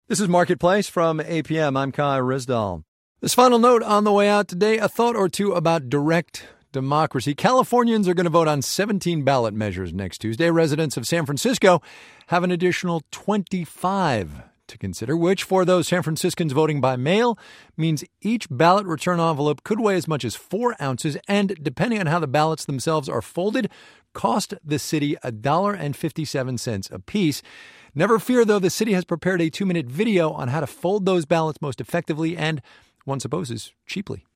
This is Marketplace from APM. I'm Kai Rizdal. This final note on the way out today, a thought or two about direct democracy. Californians are going to vote on 17 ballot measures next Tuesday. Residents of San Francisco have an additional 25 to consider, which for those San Franciscans voting by mail means each ballot return envelope could weigh as much as 4 ounces and, depending on how the ballots themselves are folded, cost the city $1.57 apiece. Never fear, though, the city has prepared a 2-minute video on how to fold those ballots most effectively and, one supposes, cheaply.